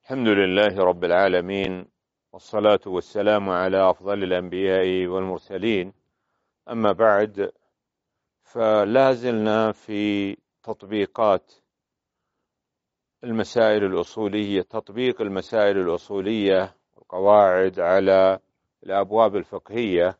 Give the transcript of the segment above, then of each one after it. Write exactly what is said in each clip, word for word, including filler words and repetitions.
الحمد لله رب العالمين، والصلاة والسلام على أفضل الأنبياء والمرسلين. أما بعد، فلا زلنا في تطبيقات المسائل الأصولية تطبيق المسائل الأصولية والقواعد على الأبواب الفقهية.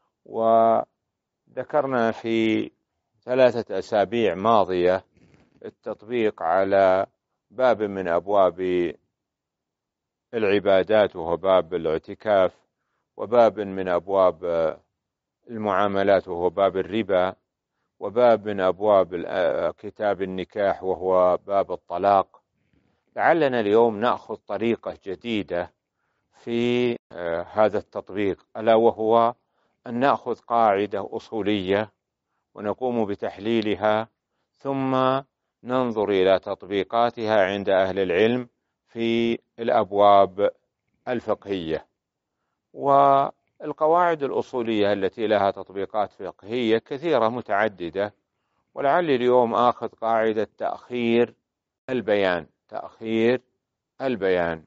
وذكرنا في ثلاثة أسابيع ماضية التطبيق على باب من أبواب العبادات، وهو باب الاعتكاف، وباب من أبواب المعاملات وهو باب الربا، وباب من أبواب كتاب النكاح وهو باب الطلاق. لعلنا اليوم نأخذ طريقة جديدة في هذا التطبيق، ألا وهو أن نأخذ قاعدة أصولية ونقوم بتحليلها، ثم ننظر إلى تطبيقاتها عند أهل العلم في الأبواب الفقهية. والقواعد الأصولية التي لها تطبيقات فقهية كثيرة متعددة، ولعل اليوم آخذ قاعدة تأخير البيان. تأخير البيان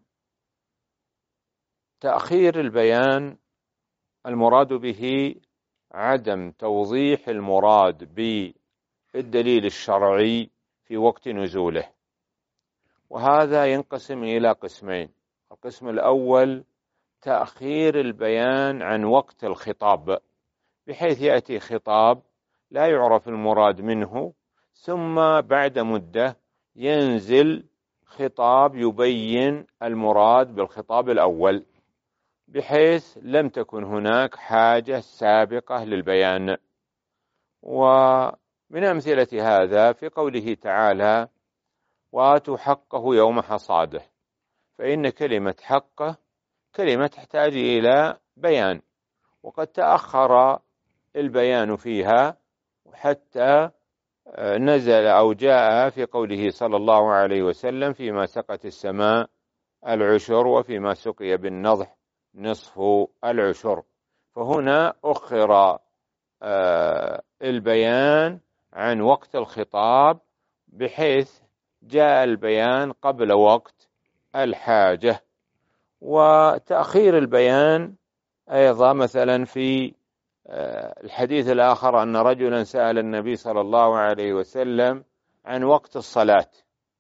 تأخير البيان المراد به عدم توضيح المراد بالدليل الشرعي في وقت نزوله، وهذا ينقسم إلى قسمين. القسم الأول تأخير البيان عن وقت الخطاب، بحيث يأتي خطاب لا يعرف المراد منه، ثم بعد مدة ينزل خطاب يبين المراد بالخطاب الأول، بحيث لم تكن هناك حاجة سابقة للبيان. ومن أمثلة هذا في قوله تعالى: وآتوا حقه يوم حصاده، فإن كلمة حقه كلمة تحتاج إلى بيان، وقد تأخر البيان فيها حتى نزل أو جاء في قوله صلى الله عليه وسلم: فيما سقت السماء العشر، وفيما سقي بالنضح نصف العشر. فهنا أخر البيان عن وقت الخطاب، بحيث جاء البيان قبل وقت الحاجة. وتأخير البيان أيضا مثلا في الحديث الآخر أن رجلا سأل النبي صلى الله عليه وسلم عن وقت الصلاة،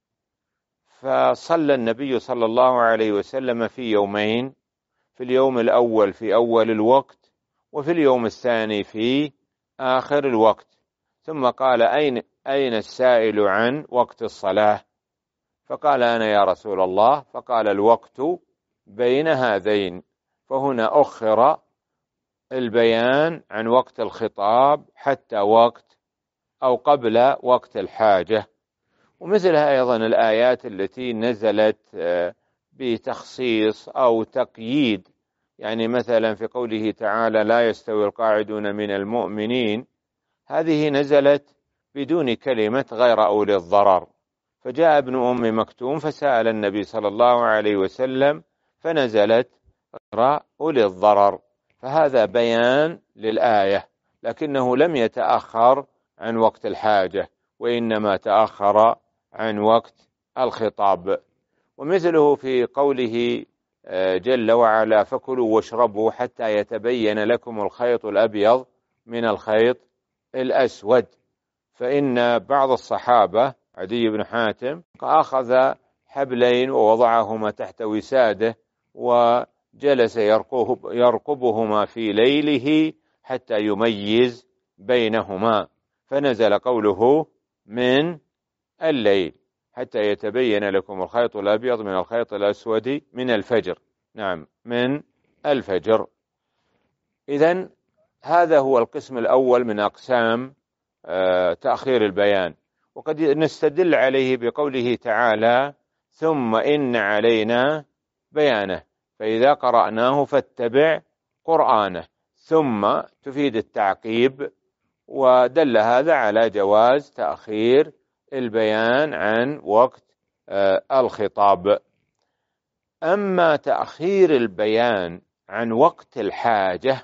فصلى النبي صلى الله عليه وسلم في يومين: في اليوم الأول في أول الوقت، وفي اليوم الثاني في آخر الوقت، ثم قال: أين أين السائل عن وقت الصلاة؟ فقال: أنا يا رسول الله. فقال: الوقت بين هذين. فهنا أخر البيان عن وقت الخطاب حتى وقت أو قبل وقت الحاجة. ومثلها أيضا الآيات التي نزلت بتخصيص أو تقييد، يعني مثلا في قوله تعالى: لا يستوي القاعدون من المؤمنين، هذه نزلت بدون كلمة غير أولي الضرر، فجاء ابن أم مكتوم فسأل النبي صلى الله عليه وسلم فنزلت غير أولي الضرر، فهذا بيان للآية، لكنه لم يتأخر عن وقت الحاجة، وإنما تأخر عن وقت الخطاب. ومثله في قوله جل وعلا: فكلوا واشربوا حتى يتبين لكم الخيط الأبيض من الخيط الأسود. فإن بعض الصحابة عدي بن حاتم أخذ حبلين ووضعهما تحت وساده، وجلس يرقبهما في ليله حتى يميز بينهما، فنزل قوله: من الليل حتى يتبين لكم الخيط الأبيض من الخيط الأسود من الفجر. نعم، من الفجر. إذن هذا هو القسم الأول من أقسام تأخير البيان. وقد نستدل عليه بقوله تعالى: ثم إن علينا بيانه، فإذا قرأناه فاتبع قرآنه. ثم تفيد التعقيب، ودل هذا على جواز تأخير البيان عن وقت الخطاب. أما تأخير البيان عن وقت الحاجة،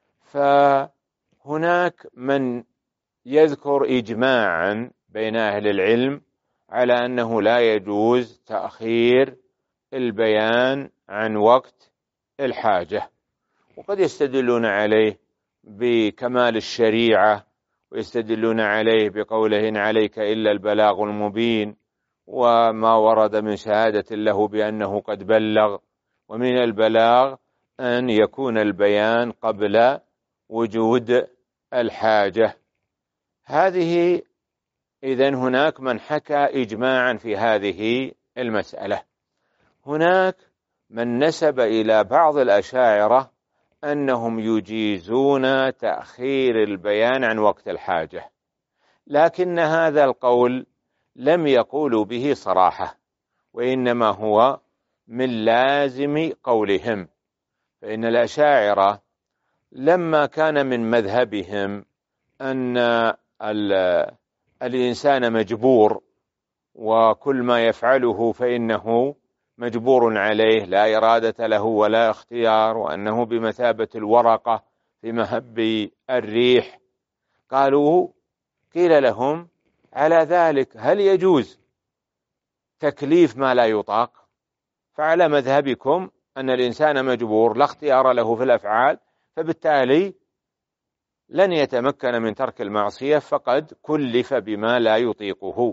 فهناك من يذكر إجماعا بين أهل العلم على أنه لا يجوز تأخير البيان عن وقت الحاجة. وقد يستدلون عليه بكمال الشريعة، ويستدلون عليه بقوله إن عليك إلا البلاغ المبين، وما ورد من شهادة له بأنه قد بلغ. ومن البلاغ أن يكون البيان قبل وجود الحاجة. هذه إذن هناك من حكى إجماعا في هذه المسألة. هناك من نسب إلى بعض الأشاعرة أنهم يجيزون تأخير البيان عن وقت الحاجة، لكن هذا القول لم يقولوا به صراحة، وإنما هو من لازم قولهم. فإن الأشاعرة لما كان من مذهبهم أن الإنسان مجبور، وكل ما يفعله فإنه مجبور عليه، لا إرادة له ولا اختيار، وأنه بمثابة الورقة في مهب الريح، قالوا قيل لهم على ذلك هل يجوز تكليف ما لا يطاق؟ فعلى مذهبكم أن الإنسان مجبور لا اختيار له في الأفعال، فبالتالي لن يتمكن من ترك المعصية، فقد كلف بما لا يطيقه.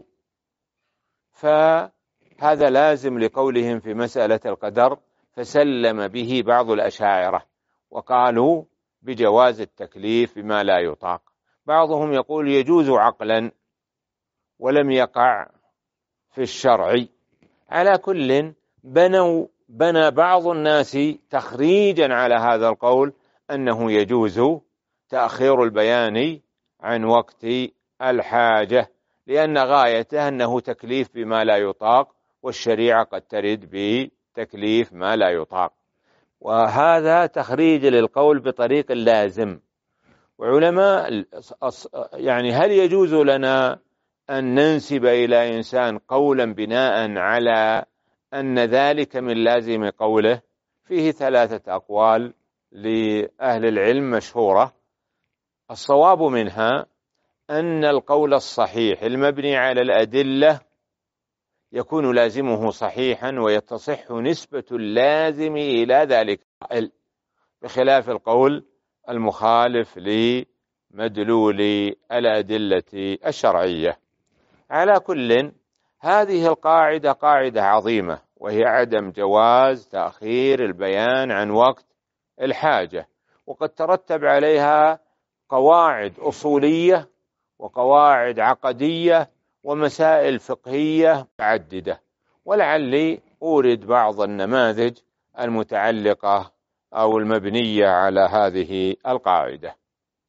فهذا لازم لقولهم في مسألة القدر، فسلم به بعض الأشاعرة وقالوا بجواز التكليف بما لا يطاق. بعضهم يقول يجوز عقلا ولم يقع في الشرع. على كل بنوا بنى بعض الناس تخريجا على هذا القول أنه يجوز تأخير البيان عن وقت الحاجة، لأن غايته أنه تكليف بما لا يطاق، والشريعة قد ترد بتكليف ما لا يطاق. وهذا تخريج للقول بطريق اللازم. وعلماء يعني هل يجوز لنا أن ننسب إلى إنسان قولا بناء على أن ذلك من لازم قوله؟ فيه ثلاثة أقوال لأهل العلم مشهورة. الصواب منها أن القول الصحيح المبني على الأدلة يكون لازمه صحيحا، ويتصح نسبة اللازم إلى ذلك، بخلاف القول المخالف لمدلول الأدلة الشرعية. على كل هذه القاعدة قاعدة عظيمة، وهي عدم جواز تأخير البيان عن وقت الحاجة، وقد ترتب عليها قواعد أصولية وقواعد عقدية ومسائل فقهية متعددة، ولعلي أورد بعض النماذج المتعلقة أو المبنية على هذه القاعدة.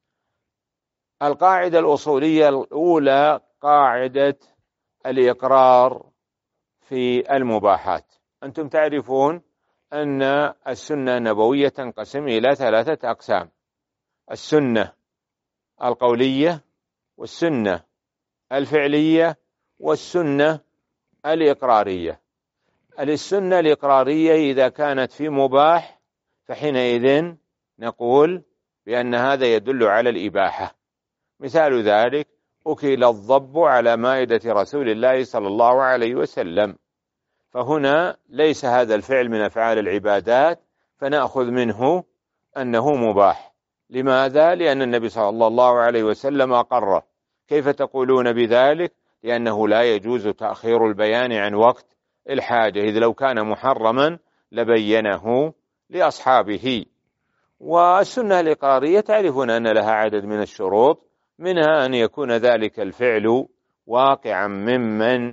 القاعدة الأصولية الأولى قاعدة الإقرار في المباحات. أنتم تعرفون أن السنة النبوية تنقسم إلى ثلاثة أقسام: السنة القولية، والسنة الفعلية، والسنة الإقرارية. السنة الإقرارية إذا كانت في مباح فحينئذ نقول بأن هذا يدل على الإباحة. مثال ذلك أكل الضب على مائدة رسول الله صلى الله عليه وسلم، فهنا ليس هذا الفعل من أفعال العبادات، فنأخذ منه أنه مباح. لماذا؟ لأن النبي صلى الله عليه وسلم أقره. كيف تقولون بذلك؟ لأنه لا يجوز تأخير البيان عن وقت الحاجة، إذ لو كان محرما لبينه لأصحابه. والسنة الإقرارية تعرفون أن لها عدد من الشروط، منها أن يكون ذلك الفعل واقعا ممن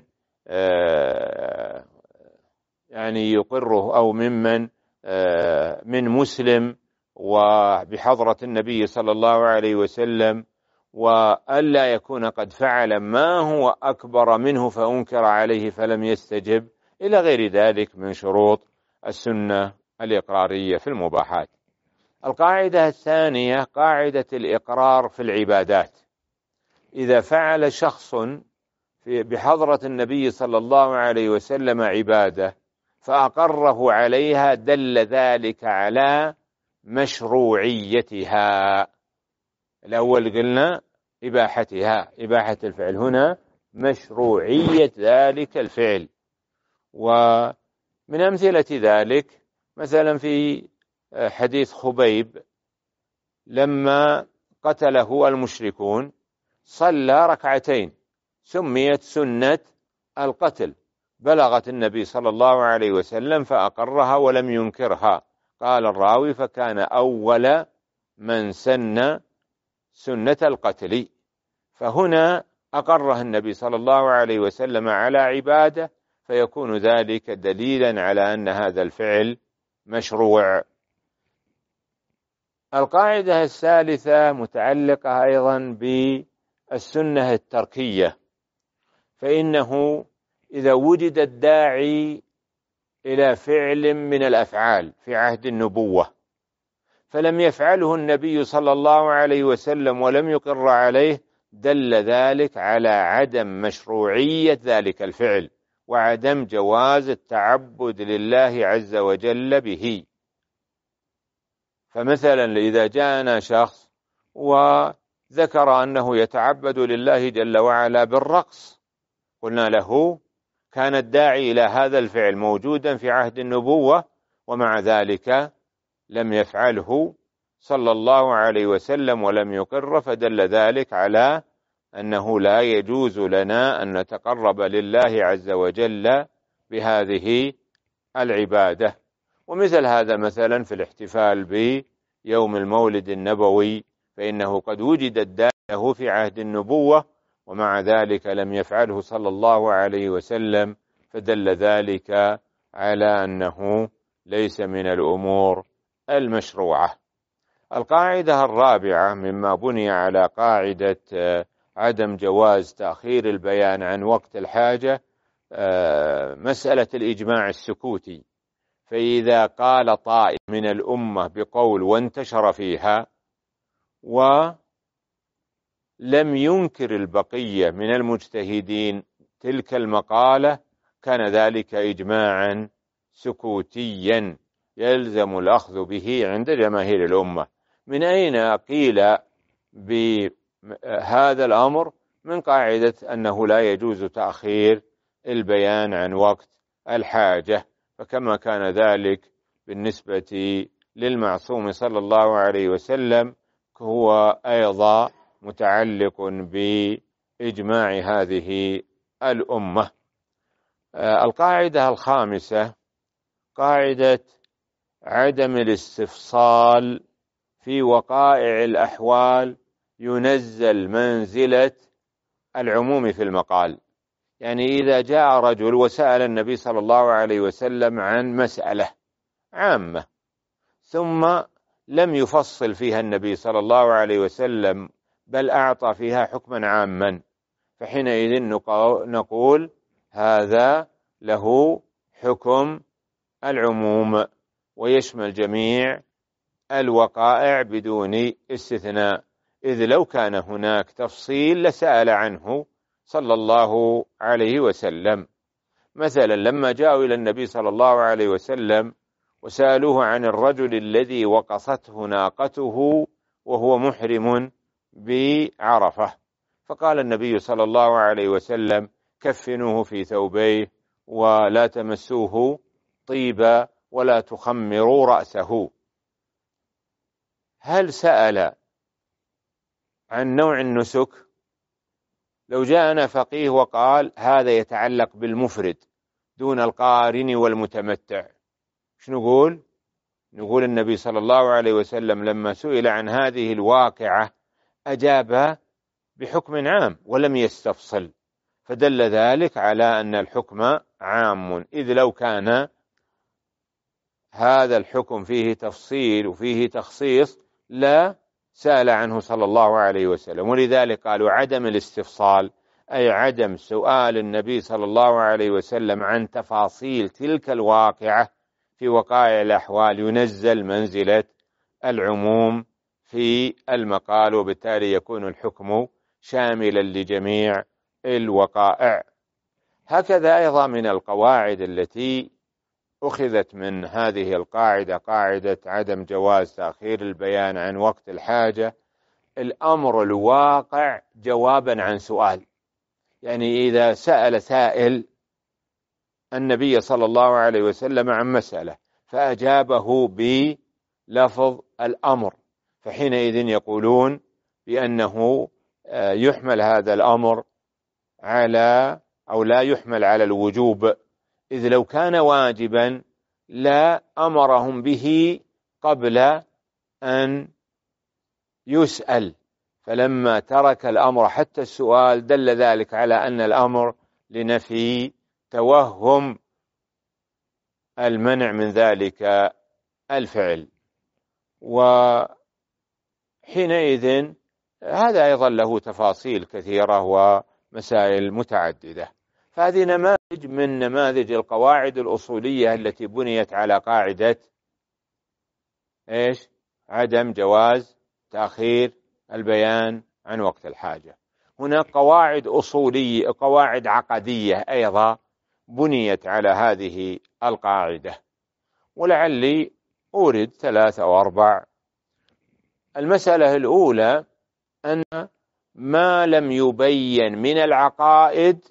يعني يقره، أو ممن من مسلم وبحضرة النبي صلى الله عليه وسلم، وألا يكون قد فعل ما هو أكبر منه فأنكر عليه فلم يستجب، إلى غير ذلك من شروط السنة الإقرارية في المباحات. القاعدة الثانية قاعدة الإقرار في العبادات. إذا فعل شخص بحضرة النبي صلى الله عليه وسلم عبادة فأقره عليها، دل ذلك على مشروعيتها. الأول قلنا إباحتها، إباحة الفعل، هنا مشروعية ذلك الفعل. من أمثلة ذلك مثلا في حديث خبيب لما قتله المشركون صلى ركعتين سميت سنة القتل، بلغت النبي صلى الله عليه وسلم فأقرها ولم ينكرها. قال الراوي: فكان أول من سن سنة القتل. فهنا أقره النبي صلى الله عليه وسلم على عبادة، فيكون ذلك دليلا على أن هذا الفعل مشروع. القاعدة الثالثة متعلقة أيضا بالسنة التركية، فإنه إذا وجد الداعي إلى فعل من الأفعال في عهد النبوة فلم يفعله النبي صلى الله عليه وسلم ولم يقر عليه، دل ذلك على عدم مشروعية ذلك الفعل وعدم جواز التعبد لله عز وجل به. فمثلا إذا جاءنا شخص وذكر أنه يتعبد لله جل وعلا بالرقص، قلنا له: كان الداعي إلى هذا الفعل موجودا في عهد النبوة ومع ذلك لم يفعله صلى الله عليه وسلم ولم يقر، فدل ذلك على أنه لا يجوز لنا أن نتقرب لله عز وجل بهذه العبادة. ومثل هذا مثلا في الاحتفال بيوم المولد النبوي، فإنه قد وجد الداعي له في عهد النبوة ومع ذلك لم يفعله صلى الله عليه وسلم، فدل ذلك على أنه ليس من الأمور المشروعة. القاعدة الرابعة مما بني على قاعدة عدم جواز تأخير البيان عن وقت الحاجة مسألة الإجماع السكوتي. فإذا قال طائف من الأمة بقول وانتشر فيها ولم ينكر البقية من المجتهدين تلك المقالة، كان ذلك إجماعا سكوتيا يلزم الأخذ به عند جماهير الأمة. من أين قيل بهذا الأمر؟ من قاعدة أنه لا يجوز تأخير البيان عن وقت الحاجة، فكما كان ذلك بالنسبة للمعصوم صلى الله عليه وسلم هو أيضا متعلق بإجماع هذه الأمة. القاعدة الخامسة قاعدة عدم الاستفصال في وقائع الأحوال ينزل منزلة العموم في المقال. يعني إذا جاء رجل وسأل النبي صلى الله عليه وسلم عن مسألة عامة ثم لم يفصل فيها النبي صلى الله عليه وسلم بل أعطى فيها حكما عاما، فحينئذ نقول هذا له حكم العموم ويشمل جميع الوقائع بدون استثناء، إذ لو كان هناك تفصيل لسأل عنه صلى الله عليه وسلم. مثلا لما جاءوا إلى النبي صلى الله عليه وسلم وسألوه عن الرجل الذي وقصته ناقته وهو محرم بعرفة، فقال النبي صلى الله عليه وسلم: كفنوه في ثوبيه ولا تمسوه طيبا ولا تخمروا رأسه. هل سأل عن نوع النسك؟ لو جاءنا فقيه وقال هذا يتعلق بالمفرد دون القارن والمتمتع، ايش نقول؟ نقول النبي صلى الله عليه وسلم لما سئل عن هذه الواقعة أجاب بحكم عام ولم يستفصل، فدل ذلك على أن الحكم عام، إذ لو كان هذا الحكم فيه تفصيل وفيه تخصيص لا سأل عنه صلى الله عليه وسلم. ولذلك قالوا عدم الاستفصال أي عدم سؤال النبي صلى الله عليه وسلم عن تفاصيل تلك الواقعة في وقائع الأحوال ينزل منزلة العموم في المقال، وبالتالي يكون الحكم شاملا لجميع الوقائع. هكذا أيضا من القواعد التي أخذت من هذه القاعدة قاعدة عدم جواز تأخير البيان عن وقت الحاجة الأمر الواقع جوابا عن سؤال. يعني إذا سأل سائل النبي صلى الله عليه وسلم عن مسألة فأجابه بلفظ الأمر، فحينئذ يقولون بأنه يحمل هذا الأمر على أو لا يحمل على الوجوب، إذ لو كان واجبا لا أمرهم به قبل أن يسأل، فلما ترك الأمر حتى السؤال دل ذلك على أن الأمر لنفي توهم المنع من ذلك الفعل. وحينئذ هذا أيضا له تفاصيل كثيرة ومسائل متعددة. فهذه نماذج من نماذج القواعد الأصولية التي بنيت على قاعدة إيش؟ عدم جواز تأخير البيان عن وقت الحاجة. هناك قواعد أصولية قواعد عقدية أيضا بنيت على هذه القاعدة، ولعلي أورد ثلاث أو أربع. المسألة الأولى أن ما لم يبين من العقائد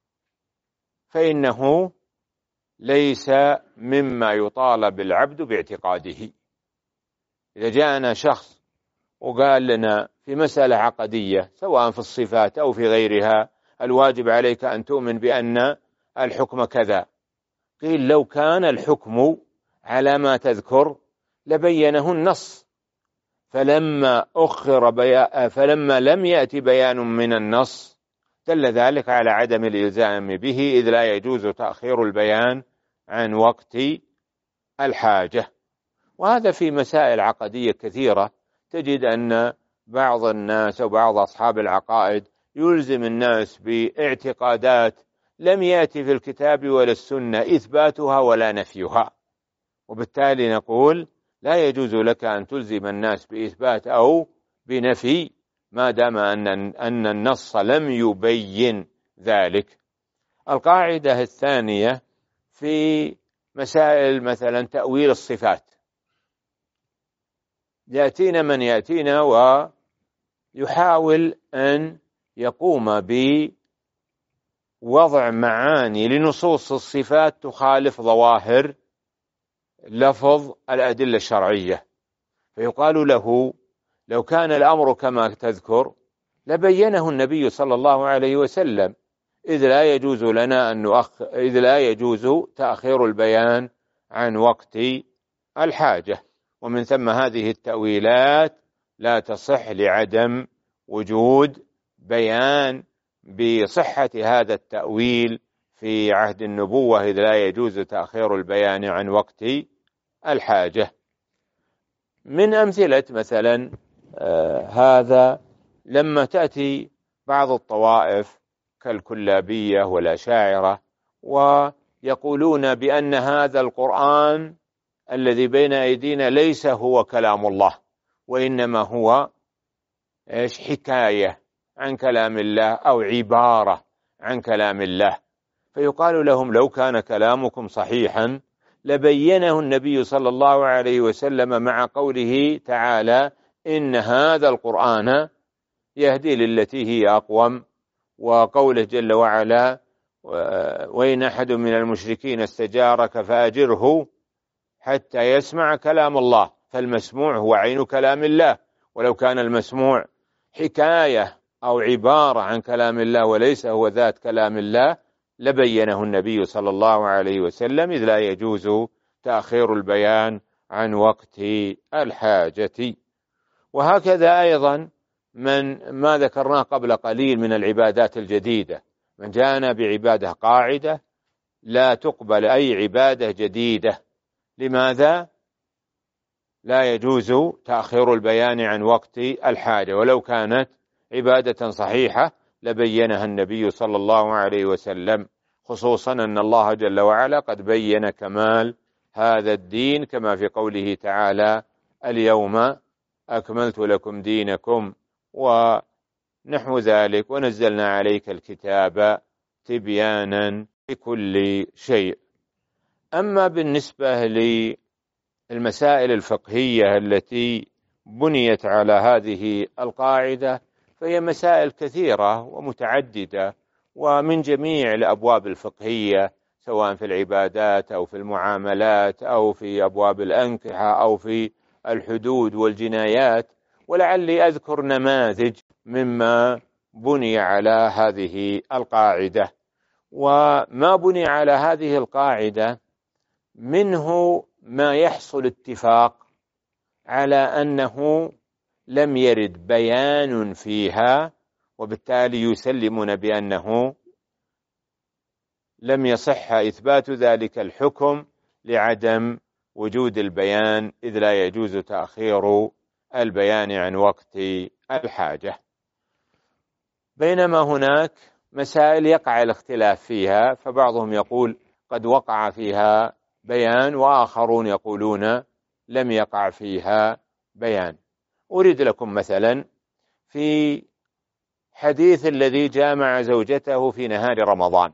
فإنه ليس مما يطالب العبد باعتقاده. إذا جاءنا شخص وقال لنا في مسألة عقدية سواء في الصفات أو في غيرها الواجب عليك أن تؤمن بأن الحكم كذا، قيل لو كان الحكم على ما تذكر لبينه النص، فلما أخر بيان فلما لم يأتي بيان من النص دل ذلك على عدم الإلزام به، إذ لا يجوز تأخير البيان عن وقت الحاجة. وهذا في مسائل عقدية كثيرة تجد أن بعض الناس أو بعض أصحاب العقائد يلزم الناس باعتقادات لم يأتي في الكتاب ولا السنة إثباتها ولا نفيها، وبالتالي نقول لا يجوز لك أن تلزم الناس بإثبات أو بنفي ما دام أن أن النص لم يبين ذلك. القاعدة الثانية في مسائل مثلا تأويل الصفات، يأتينا من يأتينا ويحاول أن يقوم بوضع معاني لنصوص الصفات تخالف ظواهر لفظ الأدلة الشرعية، فيقال له لو كان الأمر كما تذكر لبينه النبي صلى الله عليه وسلم، إذ لا يجوز لنا أن نؤخر إذ لا يجوز تأخير البيان عن وقت الحاجة. ومن ثم هذه التأويلات لا تصح لعدم وجود بيان بصحة هذا التأويل في عهد النبوة، إذ لا يجوز تأخير البيان عن وقت الحاجة. من أمثلة مثلا آه هذا لما تأتي بعض الطوائف كالكلابية والأشاعرة ويقولون بأن هذا القرآن الذي بين أيدينا ليس هو كلام الله، وإنما هو إيش حكاية عن كلام الله أو عبارة عن كلام الله، فيقال لهم لو كان كلامكم صحيحا لبينه النبي صلى الله عليه وسلم مع قوله تعالى إن هذا القرآن يهدي للتي هي أقوم، وقوله جل وعلا وإن أحد من المشركين استجارك فأجره حتى يسمع كلام الله، فالمسموع هو عين كلام الله، ولو كان المسموع حكاية أو عبارة عن كلام الله وليس هو ذات كلام الله لبينه النبي صلى الله عليه وسلم، إذ لا يجوز تأخير البيان عن وقت الحاجة. وهكذا أيضا من ما ذكرناه قبل قليل من العبادات الجديدة، من جاءنا بعبادة قاعدة لا تقبل أي عبادة جديدة. لماذا؟ لا يجوز تأخير البيان عن وقت الحاجة، ولو كانت عبادة صحيحة لبينها النبي صلى الله عليه وسلم، خصوصا أن الله جل وعلا قد بين كمال هذا الدين كما في قوله تعالى اليوم أكملت لكم دينكم ونحو ذلك، ونزلنا عليك الكتاب تبيانا لكل شيء. أما بالنسبة للمسائل الفقهية التي بنيت على هذه القاعدة فهي مسائل كثيرة ومتعددة ومن جميع الأبواب الفقهية، سواء في العبادات أو في المعاملات أو في أبواب الأنكحة أو في الحدود والجنايات، ولعلي أذكر نماذج مما بني على هذه القاعدة. وما بني على هذه القاعدة منه ما يحصل اتفاق على أنه لم يرد بيان فيها، وبالتالي يسلمون بأنه لم يصح إثبات ذلك الحكم لعدم وجود البيان، إذ لا يجوز تأخير البيان عن وقت الحاجة. بينما هناك مسائل يقع الاختلاف فيها، فبعضهم يقول قد وقع فيها بيان، وآخرون يقولون لم يقع فيها بيان. أريد لكم مثلا في حديث الذي جامع زوجته في نهار رمضان،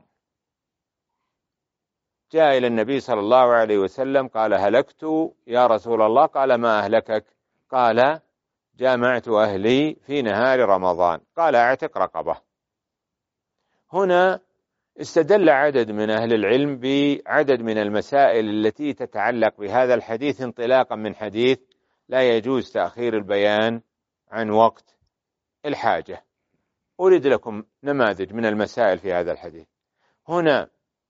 جاء إلى النبي صلى الله عليه وسلم قال: هلكت يا رسول الله. قال: ما أهلكك؟ قال: جامعت أهلي في نهار رمضان. قال: اعتق رقبة. هنا استدل عدد من أهل العلم بعدد من المسائل التي تتعلق بهذا الحديث انطلاقا من حديث لا يجوز تأخير البيان عن وقت الحاجة. أريد لكم نماذج من المسائل في هذا الحديث. هنا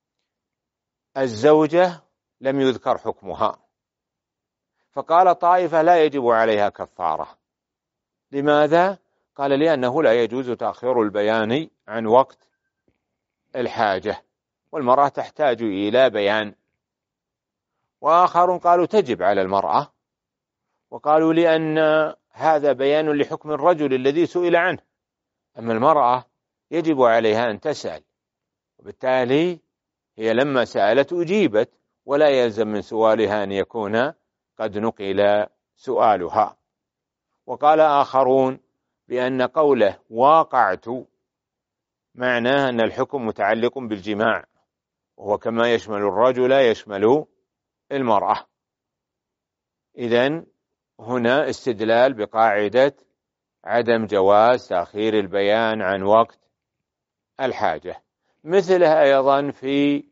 الزوجة لم يذكر حكمها، فقال طائفة لا يجب عليها كفارة. لماذا؟ قال: لأنه لا يجوز تأخير البيان عن وقت الحاجة، والمرأة تحتاج إلى بيان. وآخرون قالوا تجب على المرأة، وقالوا لأن هذا بيان لحكم الرجل الذي سئل عنه، أما المرأة يجب عليها أن تسأل، وبالتالي هي لما سألت أجيبت، ولا يلزم من سؤالها أن يكون قد نقل سؤالها. وقال آخرون بأن قوله واقعت معناه أن الحكم متعلق بالجماع، وهو كما يشمل الرجل يشمل المرأة. إذن هنا استدلال بقاعدة عدم جواز تأخير البيان عن وقت الحاجة. مثلها أيضا في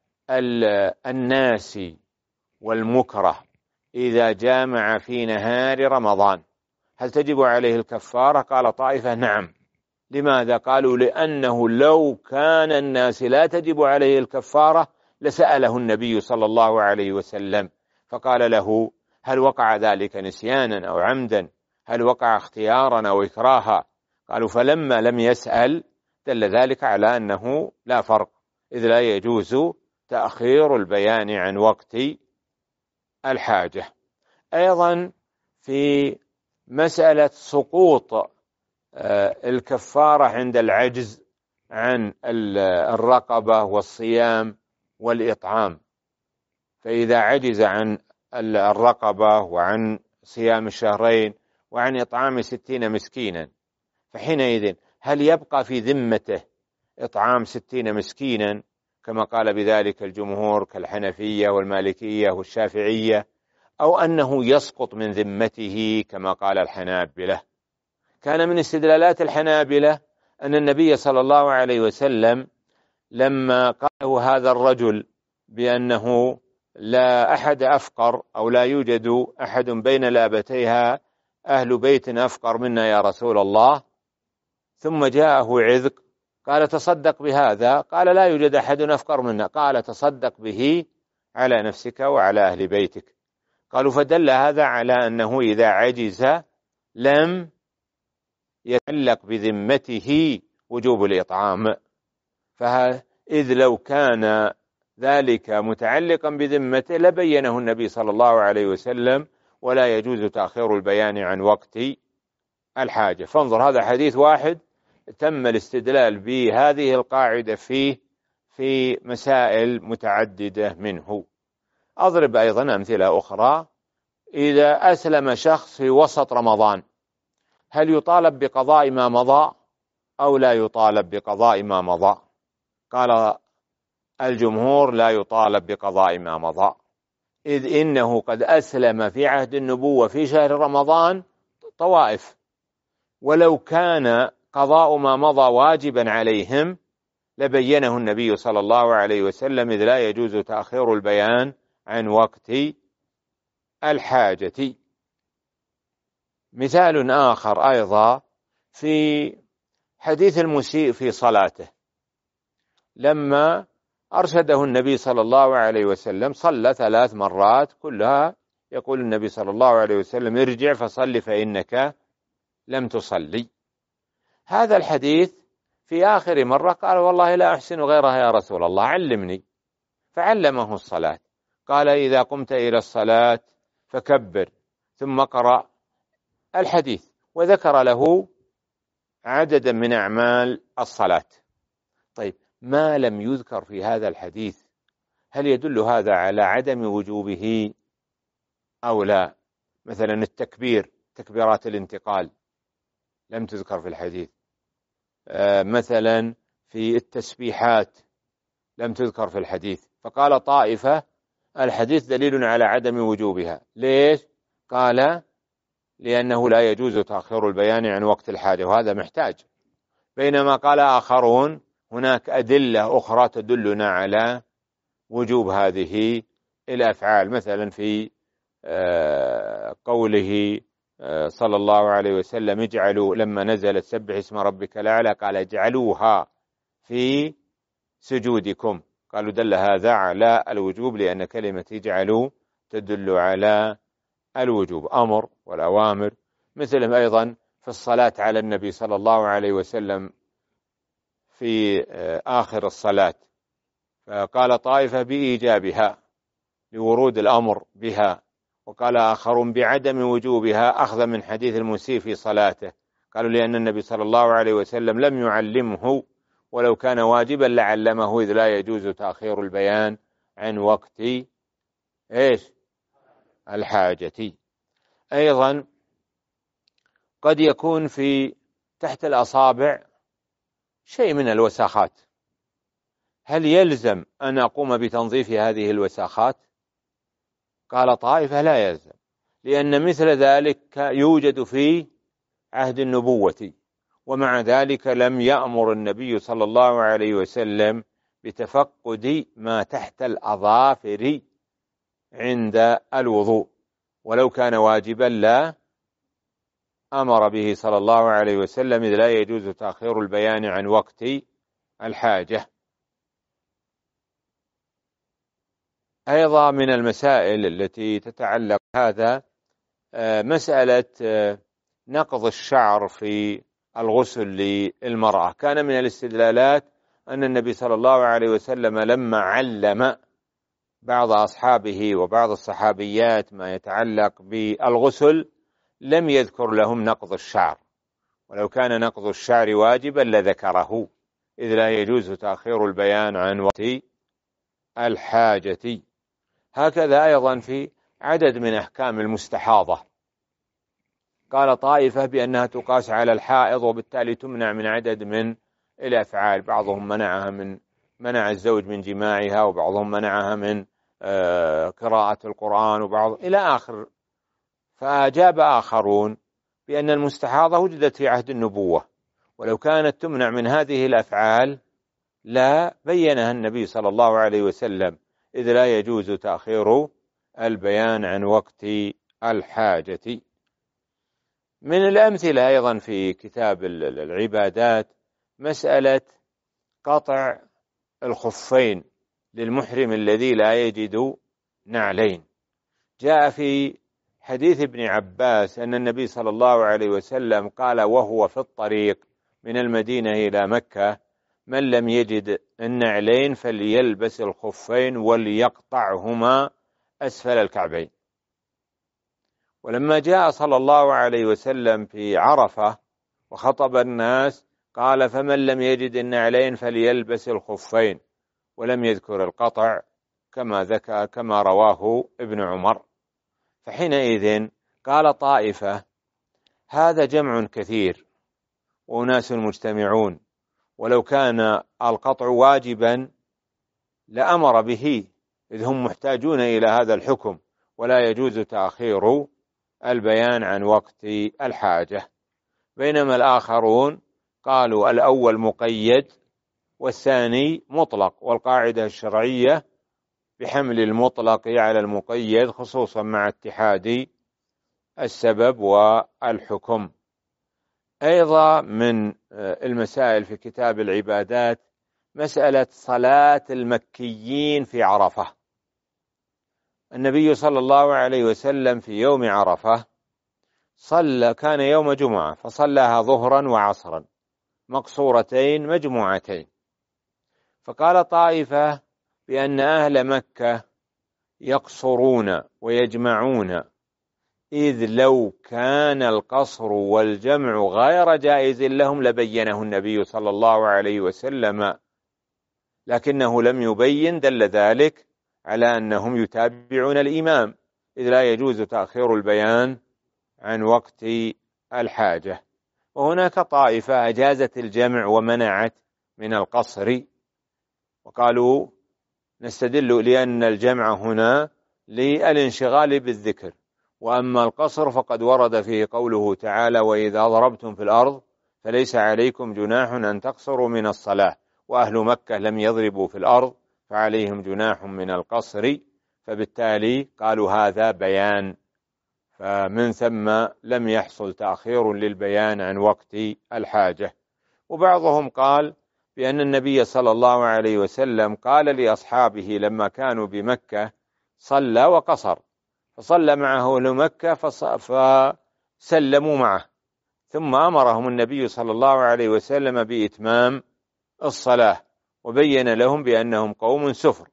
الناس والمكره إذا جامع في نهار رمضان، هل تجب عليه الكفارة؟ قال طائفة نعم. لماذا؟ قالوا لأنه لو كان الناس لا تجب عليه الكفارة لسأله النبي صلى الله عليه وسلم فقال له: هل وقع ذلك نسيانا أو عمدا؟ هل وقع اختيارا أو إكراها؟ قالوا: فلما لم يسأل دل ذلك على أنه لا فرق، إذ لا يجوز تأخير البيان عن وقت الحاجة. أيضا في مسألة سقوط الكفارة عند العجز عن الرقبة والصيام والإطعام، فإذا عجز عن الرقبة وعن صيام الشهرين وعن إطعام ستين مسكينا، فحينئذ هل يبقى في ذمته إطعام ستين مسكينا كما قال بذلك الجمهور كالحنفية والمالكية والشافعية، أو أنه يسقط من ذمته كما قال الحنابلة؟ كان من استدلالات الحنابلة أن النبي صلى الله عليه وسلم لما قاله هذا الرجل بأنه لا أحد أفقر أو لا يوجد أحد بين لابتيها أهل بيت أفقر منا يا رسول الله، ثم جاءه عذق قال: تصدق بهذا. قال: لا يوجد أحد أفقر منا. قال: تصدق به على نفسك وعلى أهل بيتك. قالوا: فدل هذا على أنه إذا عجز لم يتعلق بذمته وجوب الإطعام، فإذ لو كان ذلك متعلقا بذمته لبينه النبي صلى الله عليه وسلم، ولا يجوز تأخير البيان عن وقت الحاجة. فانظر، هذا حديث واحد تم الاستدلال بهذه القاعدة فيه في مسائل متعددة منه. أضرب أيضا أمثلة أخرى. إذا أسلم شخص في وسط رمضان، هل يطالب بقضاء ما مضى أو لا يطالب بقضاء ما مضى؟ قال الجمهور: لا يطالب بقضاء ما مضى، إذ إنه قد أسلم في عهد النبوة في شهر رمضان طوائف، ولو كان قضاء ما مضى واجبا عليهم لبينه النبي صلى الله عليه وسلم، إذ لا يجوز تأخير البيان عن وقت الحاجة. مثال آخر أيضا في حديث المسيء في صلاته، لما أرشده النبي صلى الله عليه وسلم صلى ثلاث مرات كلها يقول النبي صلى الله عليه وسلم: ارجع فصل فإنك لم تصلي. هذا الحديث في آخر مرة قال: والله لا أحسن غيرها يا رسول الله، علمني. فعلمه الصلاة، قال: إذا قمت إلى الصلاة فكبر، ثم قرأ الحديث، وذكر له عددا من أعمال الصلاة. طيب، ما لم يذكر في هذا الحديث هل يدل هذا على عدم وجوبه أو لا؟ مثلا التكبير، تكبيرات الانتقال لم تذكر في الحديث. آه مثلا في التسبيحات لم تذكر في الحديث. فقال طائفة: الحديث دليل على عدم وجوبها. ليش؟ قال: لأنه لا يجوز تأخير البيان عن وقت الحاجة، وهذا محتاج. بينما قال آخرون: هناك أدلة أخرى تدلنا على وجوب هذه الأفعال، مثلا في قوله صلى الله عليه وسلم: اجعلوا، لما نزلت سبح اسم ربك الأعلى قال: اجعلوها في سجودكم. قالوا دل هذا على الوجوب، لأن كلمة اجعلوا تدل على الوجوب، أمر والأوامر. مثل أيضا في الصلاة على النبي صلى الله عليه وسلم في آخر الصلاة، فقال طائفة بإيجابها لورود الأمر بها، وقال آخرون بعدم وجوبها أخذ من حديث المسيء في صلاته. قالوا لأن النبي صلى الله عليه وسلم لم يعلمه، ولو كان واجبا لعلمه، إذ لا يجوز تأخير البيان عن وقت إيش؟ الحاجة. أيضا قد يكون في تحت الأصابع شيء من الوساخات، هل يلزم أن أقوم بتنظيف هذه الوساخات؟ قال طائفة: لا يلزم، لأن مثل ذلك يوجد في عهد النبوة، ومع ذلك لم يأمر النبي صلى الله عليه وسلم بتفقد ما تحت الأظافر عند الوضوء، ولو كان واجبا لا أمر به صلى الله عليه وسلم، إذ لا يجوز تأخير البيان عن وقت الحاجة. أيضا من المسائل التي تتعلق هذا مسألة نقض الشعر في الغسل للمرأة. كان من الاستدلالات أن النبي صلى الله عليه وسلم لما علم بعض أصحابه وبعض الصحابيات ما يتعلق بالغسل لم يذكر لهم نقض الشعر، ولو كان نقض الشعر واجبا لذكره، إذ لا يجوز تأخير البيان عن وقت الحاجة. هكذا أيضا في عدد من أحكام المستحاضة، قال طائفة بأنها تقاس على الحائض، وبالتالي تمنع من عدد من الأفعال، بعضهم منعها من منع الزوج من جماعها، وبعضهم منعها من قراءة القرآن، وبعض إلى آخر. فأجاب آخرون بأن المستحاضة وجدت في عهد النبوة، ولو كانت تمنع من هذه الأفعال لا بينها النبي صلى الله عليه وسلم، إذ لا يجوز تأخير البيان عن وقت الحاجة. من الأمثلة أيضا في كتاب العبادات مسألة قطع الخفين للمحرم الذي لا يجد نعلين. جاء في حديث ابن عباس أن النبي صلى الله عليه وسلم قال وهو في الطريق من المدينة إلى مكة: من لم يجد النعلين فليلبس الخفين وليقطعهما أسفل الكعبين. ولما جاء صلى الله عليه وسلم في عرفة وخطب الناس قال: فمن لم يجد النعلين فليلبس الخفين، ولم يذكر القطع كما ذكر كما رواه ابن عمر. فحينئذ قال طائفة: هذا جمع كثير وناس مجتمعون، ولو كان القطع واجبا لأمر به، إذ هم محتاجون إلى هذا الحكم، ولا يجوز تأخير البيان عن وقت الحاجة. بينما الآخرون قالوا الأول مقيد والثاني مطلق، والقاعدة الشرعية بحمل المطلق على المقيد خصوصا مع اتحاد السبب والحكم. أيضا من المسائل في كتاب العبادات مسألة صلاة المكيين في عرفة. النبي صلى الله عليه وسلم في يوم عرفة صلى، كان يوم جمعة، فصلىها ظهرا وعصرا مقصورتين مجموعتين. فقال طائفة بأن أهل مكة يقصرون ويجمعون، إذ لو كان القصر والجمع غير جائز لهم لبينه النبي صلى الله عليه وسلم، لكنه لم يبين، دل ذلك على أنهم يتابعون الإمام، إذ لا يجوز تأخير البيان عن وقت الحاجة. وهناك طائفة أجازت الجمع ومنعت من القصر، وقالوا نستدل لأن الجمع هنا للانشغال بالذكر، وأما القصر فقد ورد فيه قوله تعالى: وإذا ضربتم في الأرض فليس عليكم جناح أن تقصروا من الصلاة، وأهل مكة لم يضربوا في الأرض فعليهم جناح من القصر، فبالتالي قالوا هذا بيان، فمن ثم لم يحصل تأخير للبيان عن وقت الحاجة. وبعضهم قال بأن النبي صلى الله عليه وسلم قال لأصحابه لما كانوا بمكة صلى وقصر، فصلى معه أهل مكة فسلموا معه، ثم أمرهم النبي صلى الله عليه وسلم بإتمام الصلاة، وبين لهم بأنهم قوم سفر.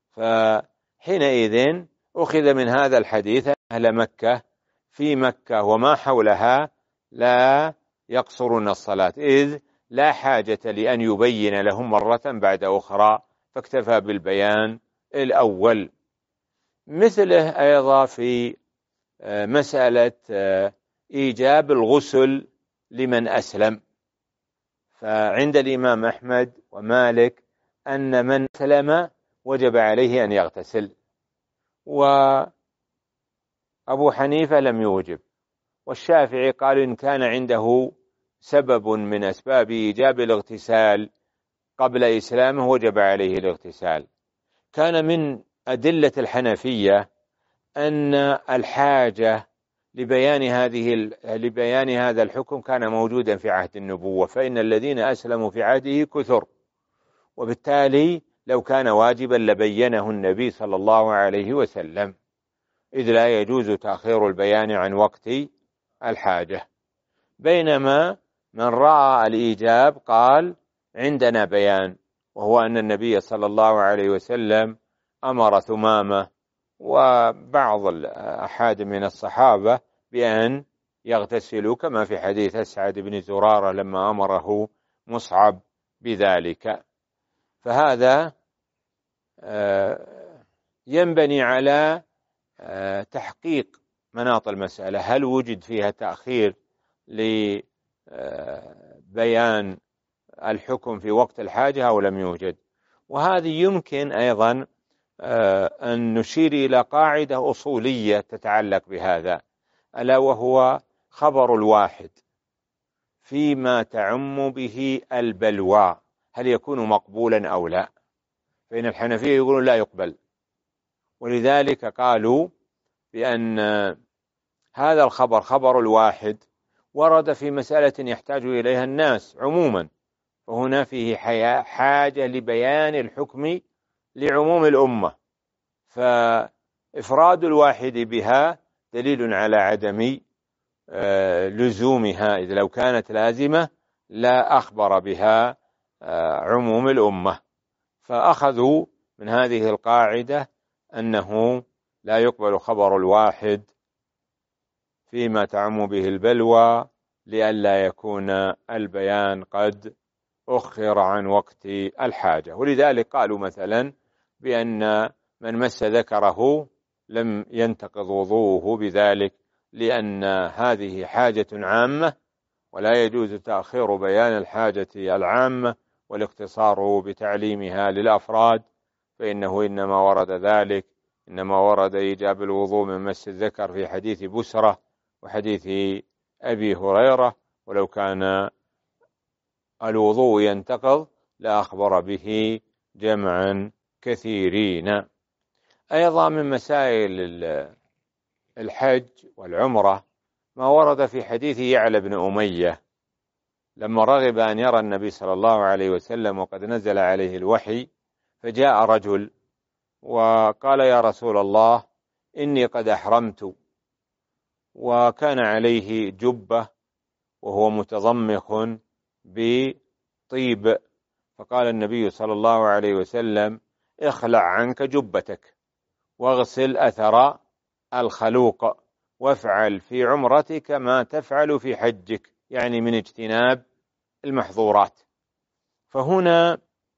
فحينئذ أخذ من هذا الحديث أهل مكة في مكة وما حولها لا يقصرون الصلاة، إذ لا حاجة لأن يبين لهم مرة بعد أخرى، فاكتفى بالبيان الأول. مثله أيضا في مسألة إيجاب الغسل لمن أسلم، فعند الإمام أحمد ومالك أن من أسلم وجب عليه أن يغتسل، وأبو حنيفة لم يوجب، والشافعي قال إن كان عنده سبب من أسباب إيجاب الاغتسال قبل إسلامه وجب عليه الاغتسال. كان من أدلة الحنفية أن الحاجة لبيان هذه لبيان هذا الحكم كان موجودا في عهد النبوة، فإن الذين أسلموا في عهده كثر، وبالتالي لو كان واجبا لبينه النبي صلى الله عليه وسلم، إذ لا يجوز تأخير البيان عن وقت الحاجة. بينما من رأى الإيجاب قال عندنا بيان، وهو أن النبي صلى الله عليه وسلم أمر ثمامة وبعض الأحاد من الصحابة بأن يغتسلوا، كما في حديث أسعد بن زرارة لما أمره مصعب بذلك. فهذا ينبني على تحقيق مناط المسألة، هل وجد فيها تأخير لبيان الحكم في وقت الحاجة أو لم يوجد. وهذه يمكن أيضا أن نشير إلى قاعدة أصولية تتعلق بهذا، ألا وهو خبر الواحد فيما تعم به البلوى هل يكون مقبولا أو لا؟ فإن الحنفية يقولون لا يقبل، ولذلك قالوا بأن هذا الخبر خبر الواحد ورد في مسألة يحتاج إليها الناس عموما، وهنا فيه حاجة لبيان الحكم لعموم الأمة، فإفراد الواحد بها دليل على عدم لزومها، إذ لو كانت لازمة لا أخبر بها عموم الأمة. فأخذوا من هذه القاعدة أنه لا يقبل خبر الواحد فيما تعم به البلوى لئلا يكون البيان قد أخر عن وقت الحاجة. ولذلك قالوا مثلا بأن من مس ذكره لم ينتقض وضوءه بذلك، لأن هذه حاجة عامة ولا يجوز تأخير بيان الحاجة العامة والاقتصار بتعليمها للأفراد، فإنه إنما ورد ذلك إنما ورد إيجاب الوضوء من مس الذكر في حديث بسرة وحديث أبي هريرة، ولو كان الوضوء ينتقض لأخبر به جمعا كثيرين. أيضا من مسائل الحج والعمرة ما ورد في حديث يعلى بن أمية لما رغب أن يرى النبي صلى الله عليه وسلم وقد نزل عليه الوحي، فجاء رجل وقال: يا رسول الله، إني قد أحرمت، وكان عليه جبة وهو متضمخ بطيب، فقال النبي صلى الله عليه وسلم: اخلع عنك جبتك واغسل أثر الخلوق وافعل في عمرتك ما تفعل في حجك، يعني من اجتناب المحظورات. فهنا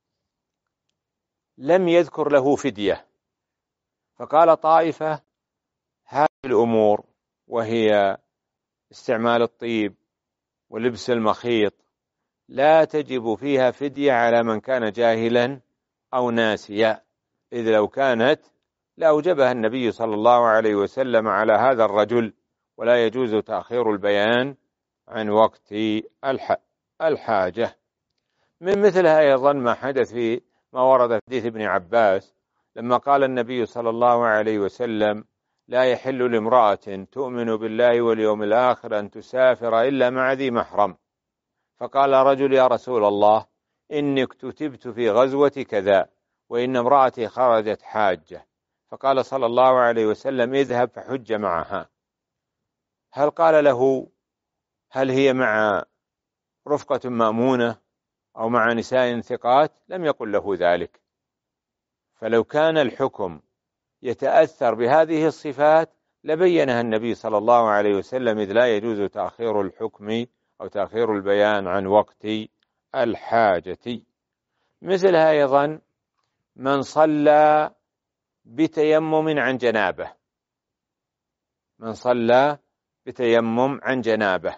لم يذكر له فدية، فقال طائفة: هذه الأمور وهي استعمال الطيب ولبس المخيط لا تجب فيها فدية على من كان جاهلا أو ناسيا، إذ لو كانت لأوجبها النبي صلى الله عليه وسلم على هذا الرجل، ولا يجوز تأخير البيان عن وقت الحاجة. من مثلها أيضا ما حدث في ما ورد في حديث ابن عباس لما قال النبي صلى الله عليه وسلم: لا يحل لامرأة تؤمن بالله واليوم الآخر أن تسافر إلا مع ذي محرم. فقال رجل: يا رسول الله، إني اكتتبت في غزوة كذا، وإن امرأتي خرجت حاجة. فقال صلى الله عليه وسلم: اذهب فحج معها. هل قال له هل هي مع رفقة مأمونة أو مع نساء ثقات؟ لم يقل له ذلك. فلو كان الحكم يتأثر بهذه الصفات لبينها النبي صلى الله عليه وسلم، إذ لا يجوز تأخير الحكم أو تأخير البيان عن وقت الحاجة. مثلها أيضا من صلى بتيمم عن جنابه، من صلى بتيمم عن جنابه،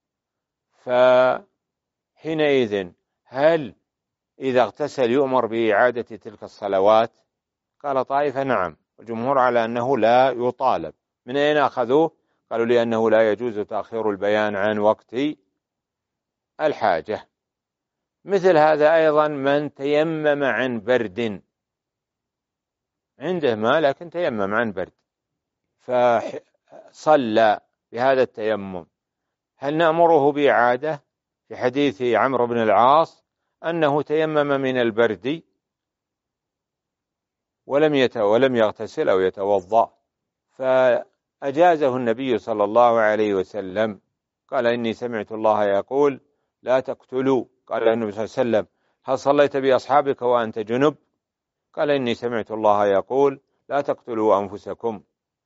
فحينئذ هل إذا اغتسل يؤمر بإعادة تلك الصلوات؟ قال طائفة: نعم، والجمهور على أنه لا يطالب. من أين أخذوه؟ قالوا: لأنه لا يجوز تأخير البيان عن وقت الحاجة. مثل هذا أيضا من تيمم عن برد، عنده ماء لكن تيمم عن برد فصلى بهذا التيمم، هل نأمره بإعادة؟ في حديث عمرو بن العاص أنه تيمم من البرد ولم يت ولم يغتسل أو يتوضأ، فأجازه النبي صلى الله عليه وسلم. قال: إني سمعت الله يقول: لا تقتلوا. قال النبي صلى الله عليه وسلم: هل صليت بأصحابك وأنت جنب؟ قال: إني سمعت الله يقول: لا تقتلوا أنفسكم.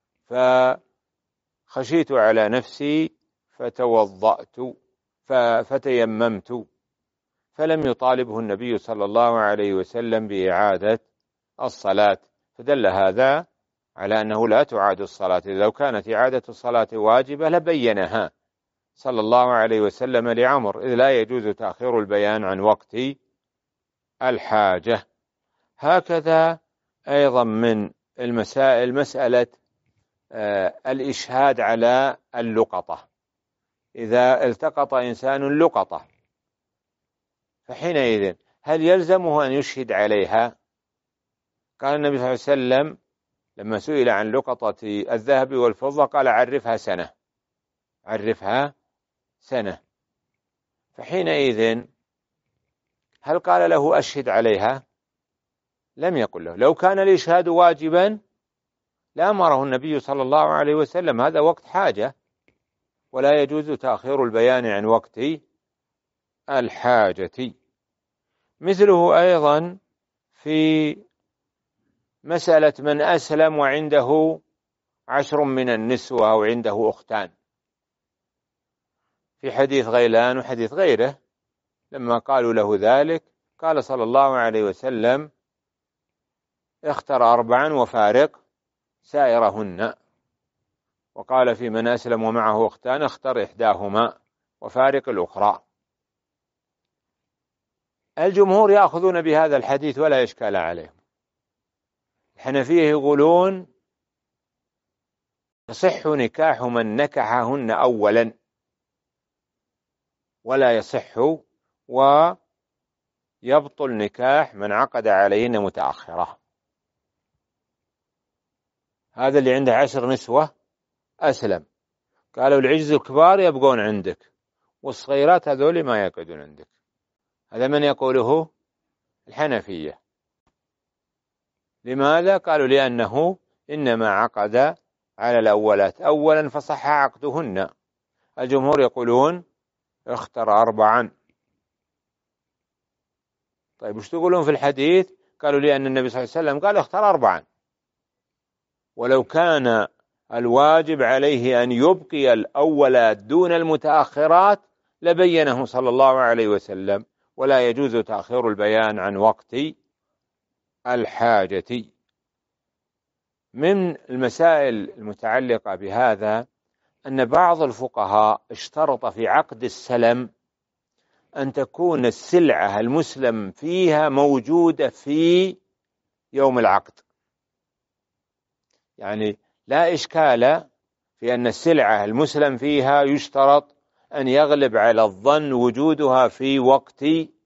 فخشيت على نفسي فتوضأت فتيممت، فلم يطالبه النبي صلى الله عليه وسلم بإعادة الصلاة. فدل هذا على أنه لا تعاد الصلاة. لو كانت إعادة الصلاة واجبة لبينها صلى الله عليه وسلم لعمر، إذ لا يجوز تأخير البيان عن وقت الحاجة. هكذا أيضا من المسائل مسألة الإشهاد على اللقطة. إذا التقط إنسان لقطة فحينئذ هل يلزمه أن يشهد عليها؟ قال النبي صلى الله عليه وسلم لما سئل عن لقطة الذهب والفضة قال: عرفها سنة، عرفها سنة. فحينئذ هل قال له أشهد عليها؟ لم يقل له. لو كان الإشهاد واجبا لأمره النبي صلى الله عليه وسلم، هذا وقت حاجة ولا يجوز تأخير البيان عن وقت الحاجة. مثله أيضا في مسألة من أسلم وعنده عشر من النسوة أو عنده أختان، في حديث غيلان وحديث غيره لما قالوا له ذلك قال صلى الله عليه وسلم: اختر أربعا وفارق سائرهن. وقال في من أسلم ومعه أختان: اختر إحداهما وفارق الأخرى. الجمهور يأخذون بهذا الحديث ولا إشكال عليهم. الحنفية يقولون: يصح نكاح من نكحهن أولا ولا يصح، ولا يبطل نكاح من عقد عليهن متأخرة. هذا اللي عنده عشر نسوة أسلم، قالوا العجز الكبار يبقون عندك والصغيرات هذول ما يقعدون عندك. هذا من يقوله؟ الحنفية. لماذا؟ قالوا لأنه إنما عقد على الأولات أولا فصح عقدهن. الجمهور يقولون اختر أربعا. طيب وش تقولون في الحديث؟ قالوا لأن النبي صلى الله عليه وسلم قال اختر أربعا، ولو كان الواجب عليه أن يبقي الأولات دون المتأخرات لبينه صلى الله عليه وسلم، ولا يجوز تأخير البيان عن وقت الحاجة. من المسائل المتعلقة بهذا أن بعض الفقهاء اشترط في عقد السلم أن تكون السلعة المسلم فيها موجودة في يوم العقد. يعني لا إشكال في أن السلعة المسلم فيها يشترط أن يغلب على الظن وجودها في وقت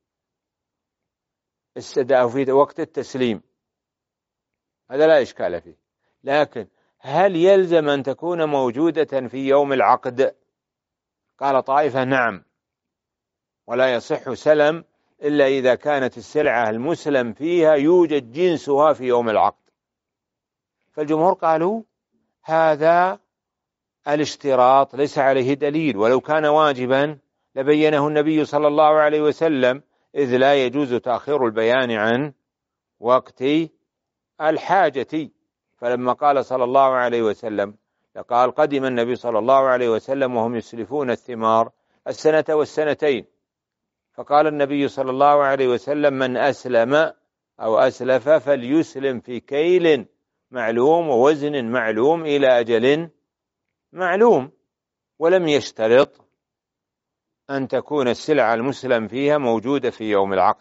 السداء في وقت التسليم، هذا لا إشكال فيه. لكن هل يلزم أن تكون موجودة في يوم العقد؟ قال طائفة نعم، ولا يصح سلم إلا إذا كانت السلعة المسلم فيها يوجد جنسها في يوم العقد. فالجمهور قالوا هذا الاشتراط ليس عليه دليل، ولو كان واجبا لبينه النبي صلى الله عليه وسلم، إذ لا يجوز تأخير البيان عن وقت الحاجة. فلما قال صلى الله عليه وسلم لقال قدم النبي صلى الله عليه وسلم وهم يسلفون الثمار السنة والسنتين، فقال النبي صلى الله عليه وسلم من أسلم أو أسلف فليسلم في كيل معلوم ووزن معلوم إلى أجل معلوم، ولم يشترط أن تكون السلعة المسلم فيها موجودة في يوم العقد.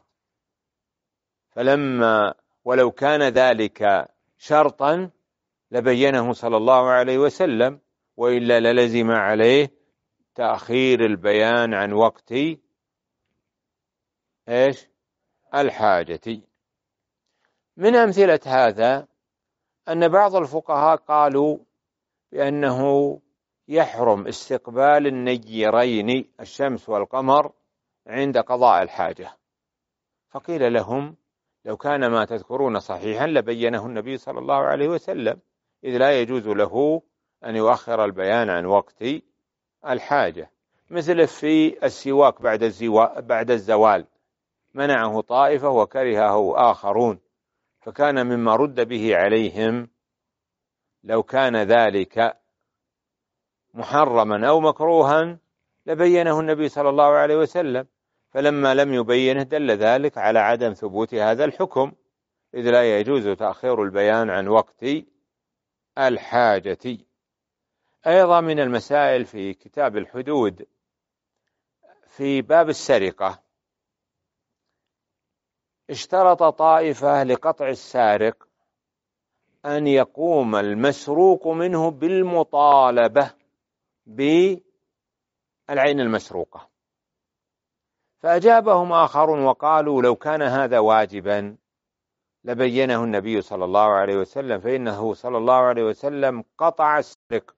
فلما ولو كان ذلك شرطا لبينه صلى الله عليه وسلم، وإلا للزم عليه تأخير البيان عن وقت إيش؟ الحاجة. من أمثلة هذا أن بعض الفقهاء قالوا بأنه يحرم استقبال النيرين الشمس والقمر عند قضاء الحاجة، فقيل لهم لو كان ما تذكرون صحيحا لبينه النبي صلى الله عليه وسلم، إذ لا يجوز له أن يؤخر البيان عن وقت الحاجة. مثل في السواك بعد, بعد الزوال منعه طائفة وكرهه آخرون، فكان مما رد به عليهم لو كان ذلك محرما أو مكروها لبينه النبي صلى الله عليه وسلم، فلما لم يبينه دل ذلك على عدم ثبوت هذا الحكم، إذ لا يجوز تأخير البيان عن وقت الحاجة. أيضا من المسائل في كتاب الحدود في باب السرقة اشترط طائفة لقطع السارق أن يقوم المسروق منه بالمطالبة بالعين المسروقة، فأجابهم آخرون وقالوا لو كان هذا واجبا لبينه النبي صلى الله عليه وسلم، فإنه صلى الله عليه وسلم قطع السرق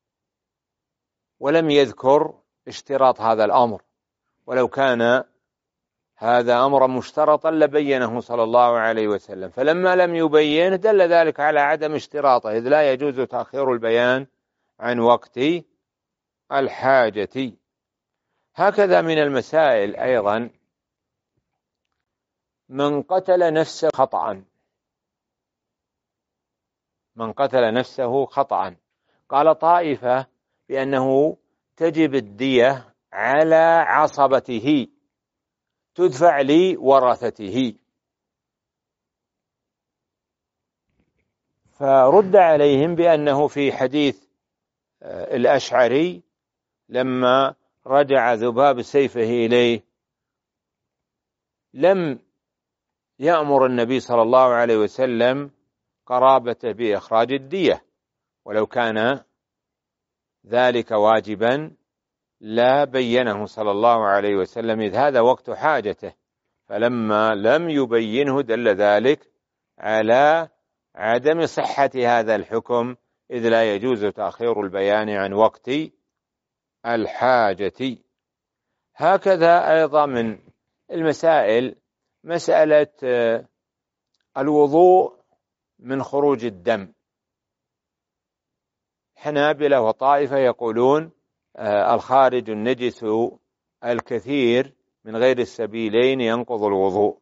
ولم يذكر اشتراط هذا الأمر، ولو كان هذا أمرا مشترطا لبينه صلى الله عليه وسلم، فلما لم يبينه دل ذلك على عدم اشتراطه، إذ لا يجوز تأخير البيان عن وقت الحاجة. هكذا من المسائل أيضا من قتل نفسه خطأ، من قتل نفسه خطأ قال طائفة بأنه تجب الدية على عصبته تدفع لورثته، فرد عليهم بأنه في حديث الأشعري لما رجع ذباب سيفه إليه لم يأمر النبي صلى الله عليه وسلم قرابته بإخراج الدية، ولو كان ذلك واجبا لا بينه صلى الله عليه وسلم، إذ هذا وقت حاجته، فلما لم يبينه دل ذلك على عدم صحة هذا الحكم، إذ لا يجوز تأخير البيان عن وقت الحاجة. هكذا أيضا من المسائل مسألة الوضوء من خروج الدم. حنابلة وطائفة يقولون الخارج النجس الكثير من غير السبيلين ينقض الوضوء،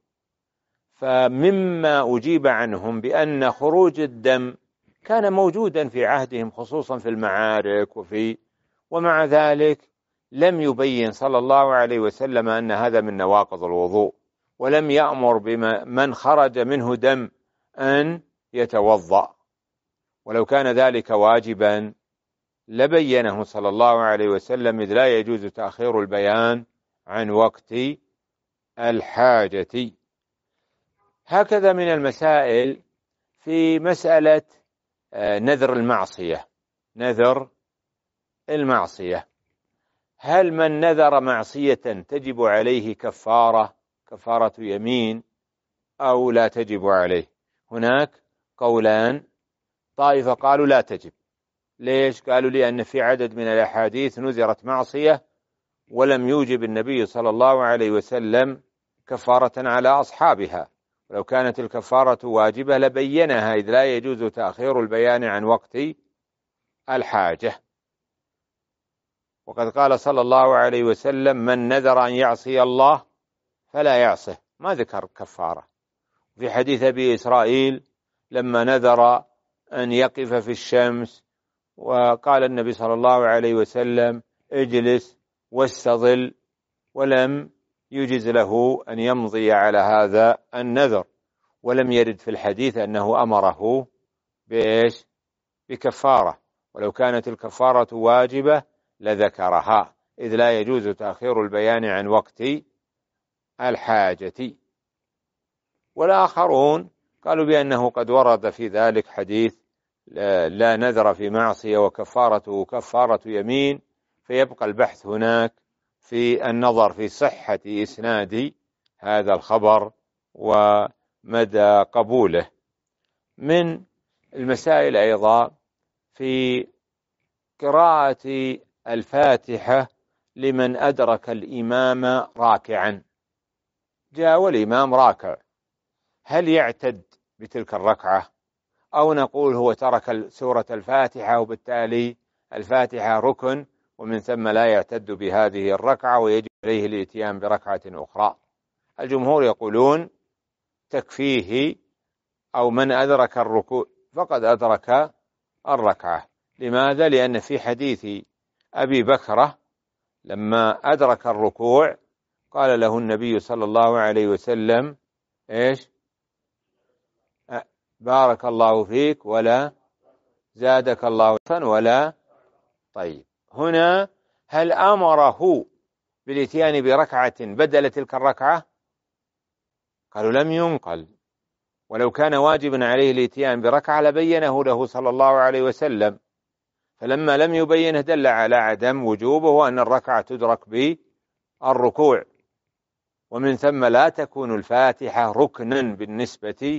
فمما أجيب عنهم بأن خروج الدم كان موجودا في عهدهم خصوصا في المعارك وفي ومع ذلك لم يبين صلى الله عليه وسلم أن هذا من نواقض الوضوء، ولم يأمر بمن خرج منه دم أن يتوضأ، ولو كان ذلك واجبا لبينه صلى الله عليه وسلم، إذ لا يجوز تأخير البيان عن وقت الحاجة. هكذا من المسائل في مسألة نذر المعصية. نذر المعصية، هل من نذر معصية تجب عليه كفارة كفارة يمين أو لا تجب عليه؟ هناك قولان. طائفة قالوا لا تجب. ليش؟ قالوا لأن في عدد من الأحاديث نذرت معصية ولم يوجب النبي صلى الله عليه وسلم كفارة على أصحابها، ولو كانت الكفارة واجبة لبينها، إذ لا يجوز تأخير البيان عن وقت الحاجة. وقد قال صلى الله عليه وسلم: من نذر أن يعصي الله فلا يعصه، ما ذكر كفارة. في حديث أبي إسرائيل لما نذر أن يقف في الشمس وقال النبي صلى الله عليه وسلم: اجلس واستظل، ولم يجز له أن يمضي على هذا النذر، ولم يرد في الحديث أنه أمره بإيش؟ بكفارة، ولو كانت الكفارة واجبة لذكرها، إذ لا يجوز تأخير البيان عن وقت الحاجة. والآخرون قالوا بأنه قد ورد في ذلك حديث لا نذر في معصية وكفارته كفارة يمين، فيبقى البحث هناك في النظر في صحة إسناد هذا الخبر ومدى قبوله. من المسائل أيضا في قراءة الفاتحة لمن أدرك الإمام راكعا. جاء والإمام راكع، هل يعتد بتلك الركعة أو نقول هو ترك سورة الفاتحة وبالتالي الفاتحة ركن ومن ثم لا يعتد بهذه الركعة ويجب عليه الاتيان بركعة أخرى؟ الجمهور يقولون تكفيه، أو من أدرك الركوع فقد أدرك الركعة. لماذا؟ لأن في حديث أبي بكرة لما أدرك الركوع قال له النبي صلى الله عليه وسلم: إيش؟ بارك الله فيك ولا زادك الله ولا. طيب، هنا هل أمره بالاتيان بركعة بدل تلك الركعة؟ قالوا لم ينقل، ولو كان واجبا عليه الاتيان بركعة لبينه له صلى الله عليه وسلم، فلما لم يبينه دل على عدم وجوبه وأن الركعة تدرك بالركوع، ومن ثم لا تكون الفاتحة ركنا بالنسبة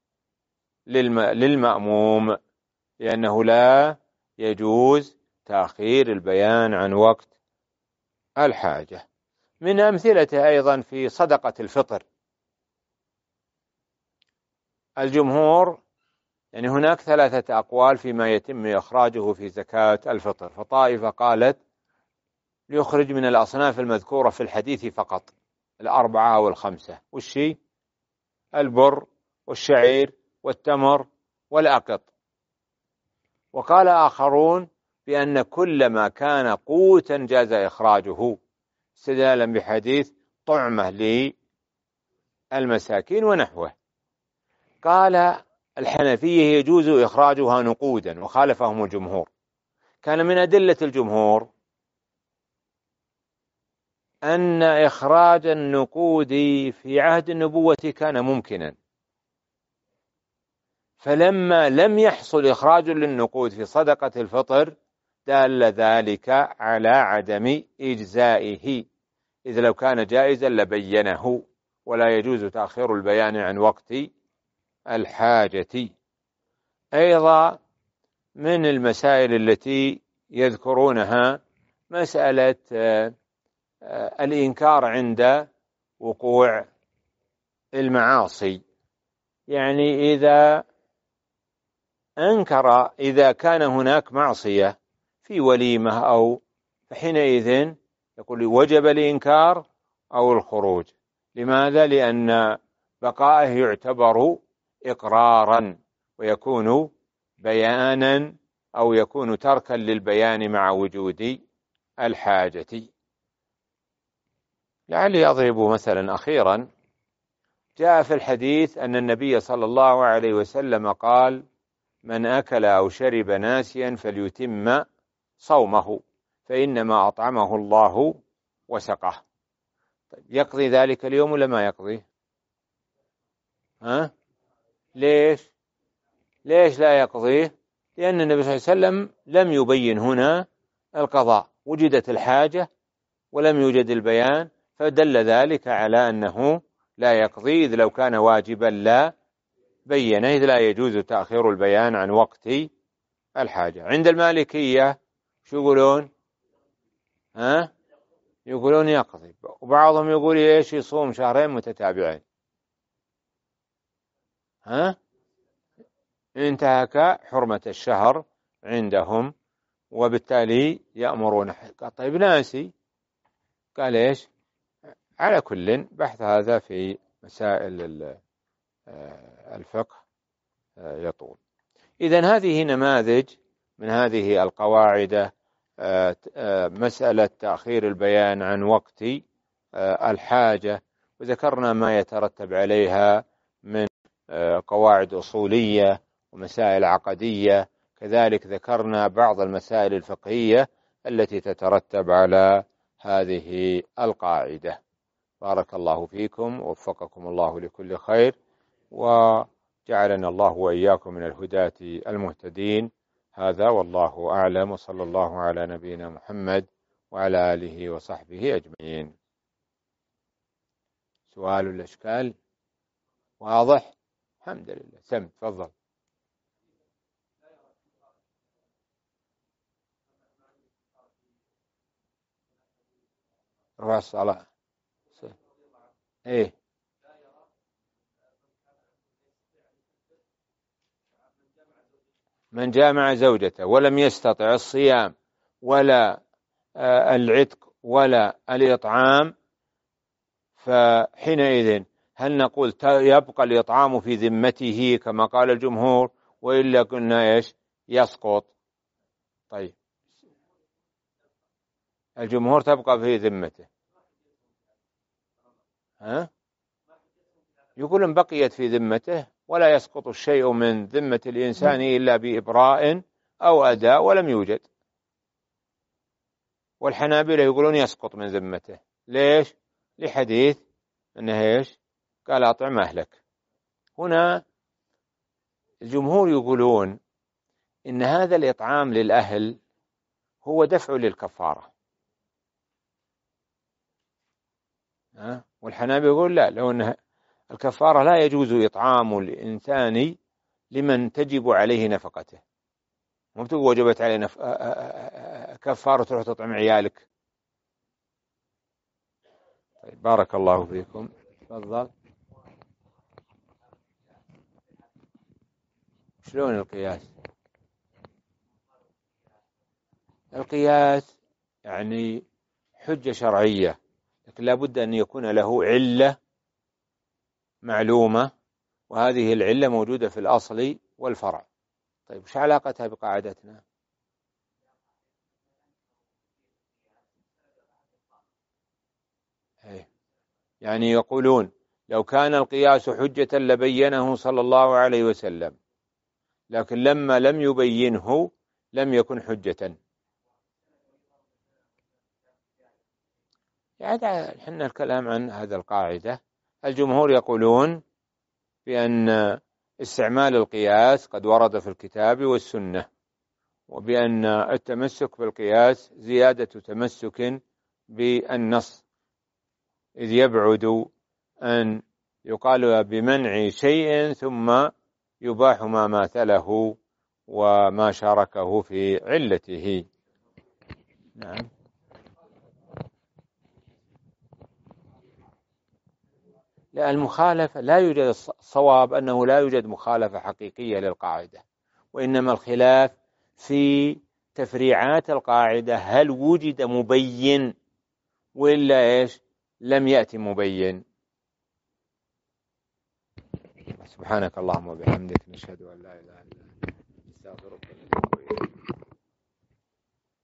للمأموم، لأنه لا يجوز تأخير البيان عن وقت الحاجة. من أمثلته أيضا في صدقة الفطر. الجمهور يعني هناك ثلاثة أقوال فيما يتم إخراجه في زكاة الفطر، فطائفة قالت ليخرج من الأصناف المذكورة في الحديث فقط، الأربعة والخمسة، والشي البر والشعير والتمر والأقط. وقال آخرون بأن كل ما كان قوتا جاز إخراجه، استدلالا بحديث طعمة للمساكين ونحوه. قال الحنفية يجوز إخراجها نقودا، وخالفهم الجمهور. كان من أدلة الجمهور أن إخراج النقود في عهد النبوة كان ممكنا، فلما لم يحصل إخراج للنقود في صدقة الفطر دل ذلك على عدم إجزائه، إذ لو كان جائزا لبينه ولا يجوز تأخير البيان عن وقت الحاجة. أيضا من المسائل التي يذكرونها مسألة الإنكار عند وقوع المعاصي، يعني إذا أنكر إذا كان هناك معصية في وليمة أو فحينئذ يقول وجب الإنكار أو الخروج. لماذا؟ لأن بقائه يعتبر إقرارا ويكون بيانا أو يكون تركا للبيان مع وجود الحاجة. لعلي أضرب مثلا أخيرا. جاء في الحديث أن النبي صلى الله عليه وسلم قال: من أكل أو شرب ناسيا فليتم صومه فإنما أطعمه الله وسقه. طيب يقضي ذلك اليوم ولا ما يقضي؟ ها؟ ليش؟ ليش لا يقضيه؟ لأن النبي صلى الله عليه وسلم لم يبين هنا القضاء، وجدت الحاجة ولم يوجد البيان، فدل ذلك على أنه لا يقضي، إذ لو كان واجبا لا بينه، إذ لا يجوز تأخير البيان عن وقت الحاجة. عند المالكية شو يقولون؟ ها؟ يقولون يقضي، وبعضهم يقول إيش؟ يصوم شهرين متتابعين. ها؟ انتهك حرمة الشهر عندهم، وبالتالي يأمرون. طيب ناسي، قال إيش؟ على كل بحث هذا في مسائل الفقه يطول. إذن هذه نماذج من هذه القواعد، مسألة تأخير البيان عن وقت الحاجة، وذكرنا ما يترتب عليها من قواعد أصولية ومسائل عقدية، كذلك ذكرنا بعض المسائل الفقهية التي تترتب على هذه القاعدة. بارك الله فيكم ووفقكم الله لكل خير، وجعلنا الله وإياكم من الهداة المهتدين. هذا والله أعلم، وصلى الله على نبينا محمد وعلى آله وصحبه أجمعين. سؤال الأشكال واضح؟ الحمد لله. سم تفضل. رفع الصلاة. ايه من جامع زوجته ولم يستطع الصيام ولا العتق ولا الإطعام، فحينئذ هل نقول يبقى الإطعام في ذمته كما قال الجمهور، وإلا قلنا إيش؟ يسقط. طيب الجمهور تبقى في ذمته. ها؟ يقول إن بقيت في ذمته ولا يسقط الشيء من ذمة الإنسان إلا بإبراء أو أداء، ولم يوجد. والحنابلة يقولون يسقط من ذمته. ليش؟ لحديث أنه إيش؟ قال أطعم أهلك. هنا الجمهور يقولون إن هذا الإطعام للأهل هو دفع للكفارة، ها؟ والحنابلة يقول لا، لو أن الكفارة لا يجوز إطعام الإنسان لمن تجب عليه نفقته. مو بتقول وجبت عليه نف... كفارة تروح تطعم عيالك. طيب بارك الله فيكم. تفضل. شلون القياس؟ القياس يعني حجة شرعية، لكن لا بد أن يكون له علة معلومة، وهذه العلة موجودة في الأصل والفرع. طيب وش علاقتها بقاعدتنا؟ يعني يقولون لو كان القياس حجة لبينه صلى الله عليه وسلم، لكن لما لم يبينه لم يكن حجة. يعني حنا الكلام عن هذا القاعدة. الجمهور يقولون بأن استعمال القياس قد ورد في الكتاب والسنة، وبأن التمسك بالقياس زيادة تمسك بالنص، إذ يبعد أن يقال بمنع شيء ثم يباح ما ماثله وما شاركه في علته. نعم. لا، المخالفة لا يوجد، الصواب أنه لا يوجد مخالفة حقيقية للقاعدة، وإنما الخلاف في تفريعات القاعدة، هل وجد مبين وإلا إيش لم يأتي مبين. سبحانك اللهم وبحمدك، نشهد أن لا إله إلا أنت، نستغفرك.